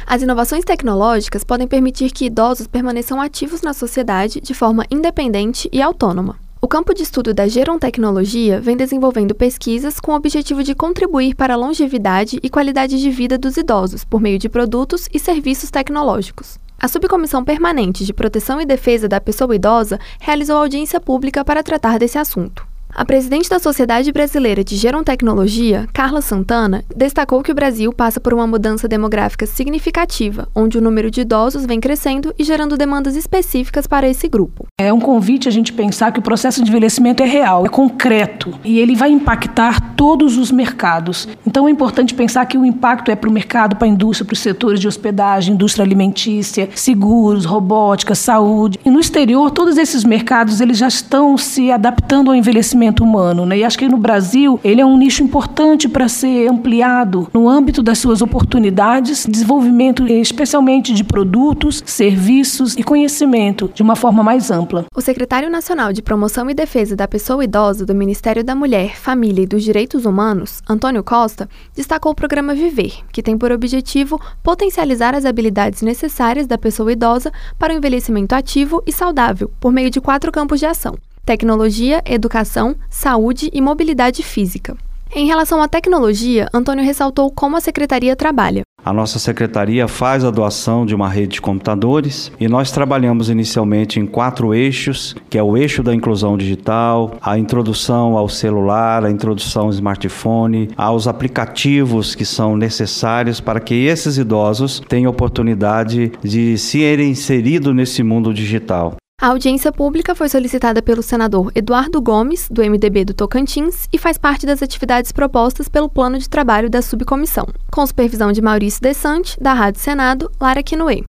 As inovações tecnológicas podem permitir que idosos permaneçam ativos na sociedade de forma independente e autônoma. O campo de estudo da gerontecnologia vem desenvolvendo pesquisas com o objetivo de contribuir para a longevidade e qualidade de vida dos idosos por meio de produtos e serviços tecnológicos. A Subcomissão Permanente de Proteção e Defesa da Pessoa Idosa realizou audiência pública para tratar desse assunto. A presidente da Sociedade Brasileira de Gerontecnologia, Carla Santana, destacou que o Brasil passa por uma mudança demográfica significativa, onde o número de idosos vem crescendo e gerando demandas específicas para esse grupo. É um convite a gente pensar que o processo de envelhecimento é real, é concreto e ele vai impactar todos os mercados. Então é importante pensar que o impacto é para o mercado, para a indústria, para os setores de hospedagem, indústria alimentícia, seguros, robótica, saúde. E no exterior, todos esses mercados eles já estão se adaptando ao envelhecimento humano, né? E acho que no Brasil ele é um nicho importante para ser ampliado no âmbito das suas oportunidades, desenvolvimento especialmente de produtos, serviços e conhecimento de uma forma mais ampla. O secretário nacional de Promoção e Defesa da Pessoa Idosa do Ministério da Mulher, Família e dos Direitos Humanos, Antônio Costa, destacou o programa Viver, que tem por objetivo potencializar as habilidades necessárias da pessoa idosa para o envelhecimento ativo e saudável, por meio de 4 campos de ação: tecnologia, educação, saúde e mobilidade física. Em relação à tecnologia, Antônio ressaltou como a Secretaria trabalha. A nossa Secretaria faz a doação de uma rede de computadores e nós trabalhamos inicialmente em 4 eixos, que é o eixo da inclusão digital, a introdução ao celular, a introdução ao smartphone, aos aplicativos que são necessários para que esses idosos tenham oportunidade de serem inseridos nesse mundo digital. A audiência pública foi solicitada pelo senador Eduardo Gomes, do MDB do Tocantins, e faz parte das atividades propostas pelo plano de trabalho da subcomissão, com supervisão de Maurício Desante, da Rádio Senado, Lara Quinoé.